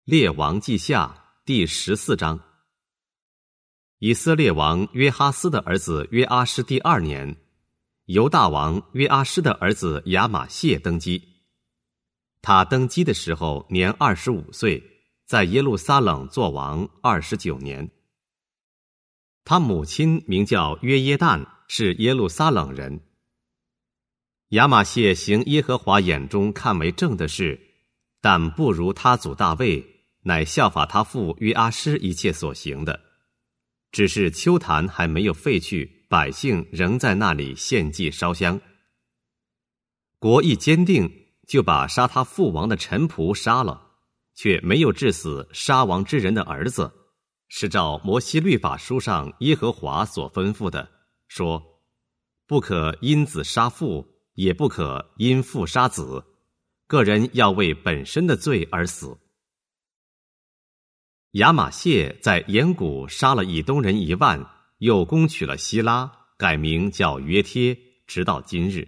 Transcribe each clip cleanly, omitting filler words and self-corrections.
列王记下第14章。以色列王约哈斯的儿子约阿施第2年，犹大王约阿施的儿子亚玛谢登基。他登基的时候年25岁，在耶路撒冷作王29年。他母亲名叫约耶旦，是耶路撒冷人。亚玛谢行耶和华眼中看为正的事，但不如他祖大卫，乃效法他父约阿施一切所行的，只是丘坛还没有废去，百姓仍在那里献祭烧香。国一坚定，就把杀他父王的臣仆杀了，却没有治死杀王之人的儿子，是照摩西律法书上耶和华所吩咐的，说不可因子杀父，也不可因父杀子，个人要为本身的罪而死。亚玛谢在延古杀了以东人1万，又攻取了希拉，改名叫约帖，直到今日。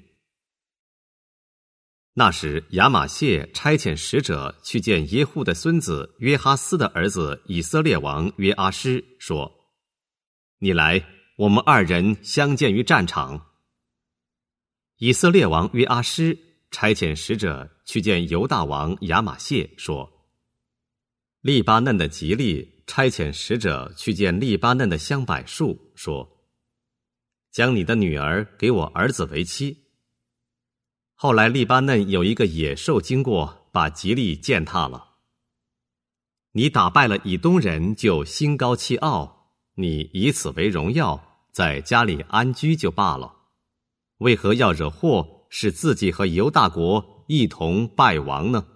那时亚玛谢差遣使者去见耶户的孙子约哈斯的儿子以色列王约阿施，说：你来，我们2人相见于战场。以色列王约阿施差遣使者去见犹大王亚玛谢，说：利巴嫩的吉利差遣使者去见利巴嫩的香柏树，说：将你的女儿给我儿子为妻。后来利巴嫩有一个野兽经过，把吉利践踏了。你打败了以东人，就心高气傲，你以此为荣耀，在家里安居就罢了，为何要惹祸，使自己和犹大国一同败亡呢？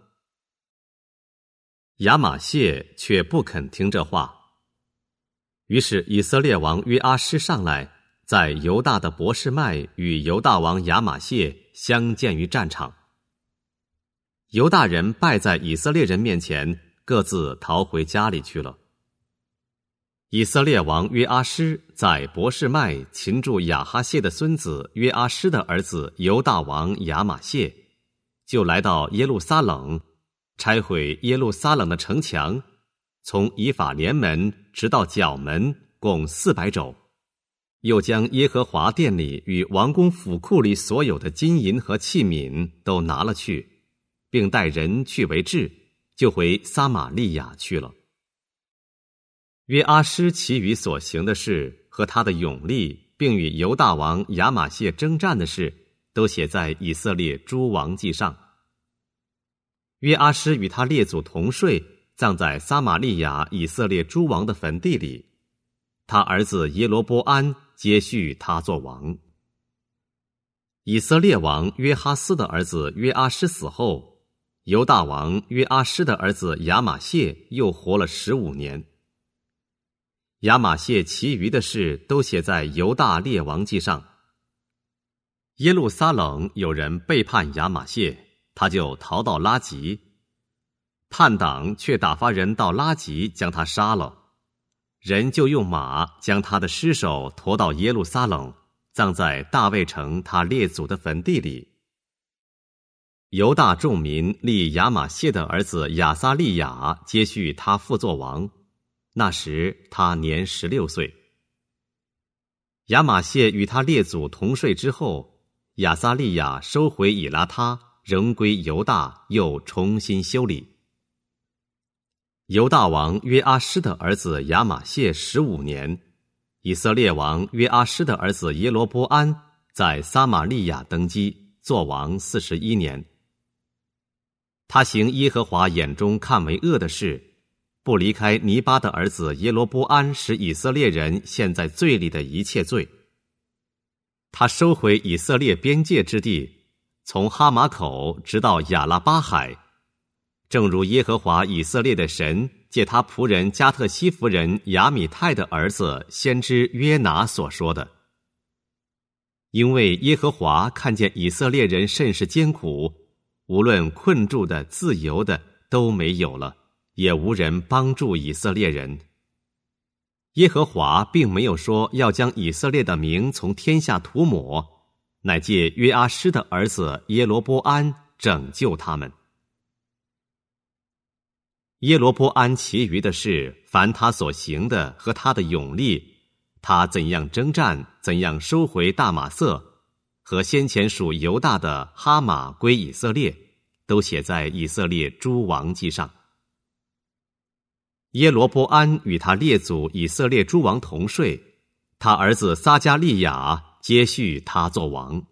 亚玛谢却不肯听这话。于是以色列王约阿施上来，在犹大的伯示麦与犹大王亚玛谢相见于战场。犹大人败在以色列人面前，各自逃回家里去了。以色列王约阿施在伯示麦擒住亚哈谢的孙子约阿施的儿子犹大王亚玛谢，就来到耶路撒冷，拆毁耶路撒冷的城墙，从以法莲门直到角门，共400肘。又将耶和华殿里与王宫府库里所有的金银和器皿都拿了去，并带人去为质，就回撒玛利亚去了。约阿施其余所行的事和他的勇力，并与犹大王亚玛谢征战的事，都写在以色列诸王记上。约阿施与他列祖同睡，葬在撒玛利亚以色列诸王的坟地里。他儿子耶罗波安接续他做王。以色列王约哈斯的儿子约阿施死后，犹大王约阿施的儿子亚玛谢又活了15年。亚玛谢其余的事都写在犹大列王记上。耶路撒冷有人背叛亚玛谢，他就逃到拉吉，叛党却打发人到拉吉将他杀了，人就用马将他的尸首驮到耶路撒冷，葬在大卫城他列祖的坟地里。犹大众民立亚玛谢的儿子亚撒利雅接续他父作王，那时他年16岁。亚玛谢与他列祖同睡之后，亚撒利雅收回以拉他，仍归犹大，又重新修理。犹大王约阿施的儿子亚玛谢15年，以色列王约阿施的儿子耶罗波安在撒玛利亚登基，作王41年。他行耶和华眼中看为恶的事，不离开尼巴的儿子耶罗波安使以色列人陷在罪里的一切罪。他收回以色列边界之地，从哈马口直到亚拉巴海，正如耶和华以色列的神借他仆人加特西弗人亚米泰的儿子先知约拿所说的。因为耶和华看见以色列人甚是艰苦，无论困住的自由的都没有了，也无人帮助以色列人。耶和华并没有说要将以色列的名从天下涂抹，乃借约阿施的儿子耶罗波安拯救他们。 耶罗波安其余的事，凡他所行的和他的勇力，他怎样征战，怎样收回大马色，和先前属犹大的哈马归以色列，都写在以色列诸王记上。耶罗波安与他列祖以色列诸王同睡，他儿子撒迦利亚接续他做王。